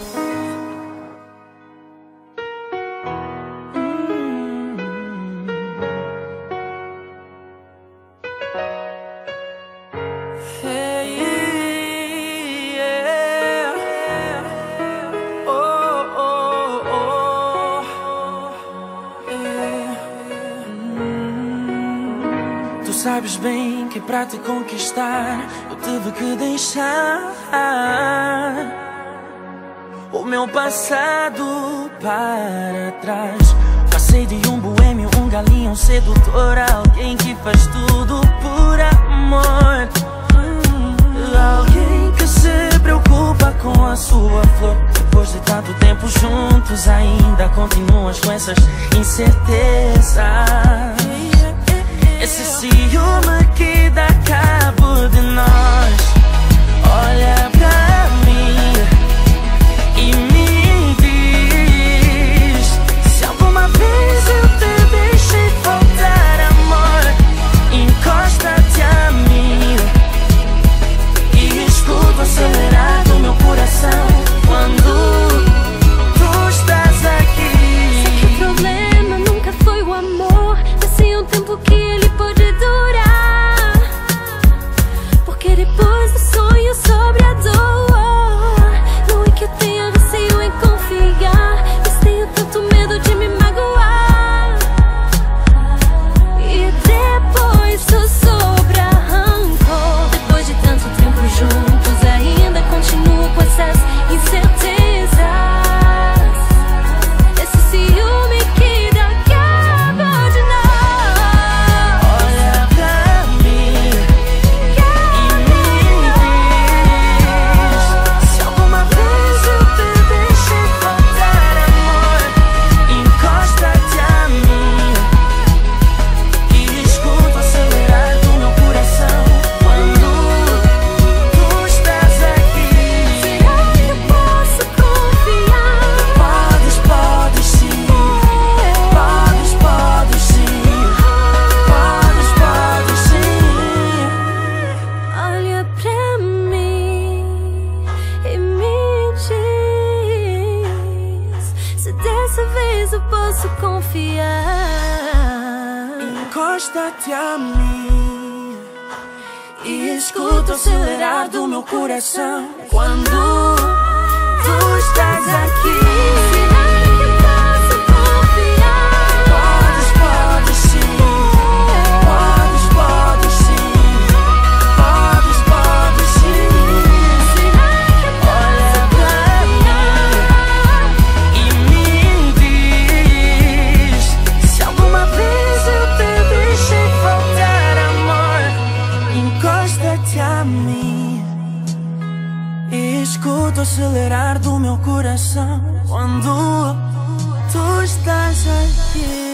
Tu sabes bem que pra te conquistar eu tive que deixar o meu passado para trás. Passei de um boêmio, um galinho, um sedutor, alguém que faz tudo por amor. Alguém que se preocupa com a sua flor. Depois de tanto tempo juntos ainda continuas com essas incertezas. Esse ciúme que dá cabo de nós. Olha pra mim e me diz se alguma vez eu te deixei faltar amor. Encosta-te a mim e escuta acelerar do meu coração quando tu estás aqui. Sei que o problema nunca foi o amor, mas sim o tempo que ele pode durar. Porque depois do sonho sobre a dor, não é que eu tenha receio em confiar, mas tenho tanto medo de me magoar. E depois do sobra rancor. Depois de tanto tempo juntos ainda continuo com essas incertezas. Esse ciúme que dá cabo de nós. Olha pra mim e me diz se alguma vez eu te deixei faltar amor. Encosta-te a mim e escuta acelerar do meu coração quando tu estás aqui. Será que eu posso confiar? Podes, podes sim. Podes, podes sim. Podes, podes sim. Olha pra mim e me diz se dessa vez eu posso confiar. Encosta-te a mim e escuta o acelerar do meu coração quando tu estás aqui. Será que eu posso confiar? Podes, podes sim. Podes, podes sim. Podes, podes sim. Será que eu Olha pra mim e me diz se alguma vez eu te deixei faltar amor. Encosta-te a mim e escuta o acelerar do meu coração quando tu estás aqui.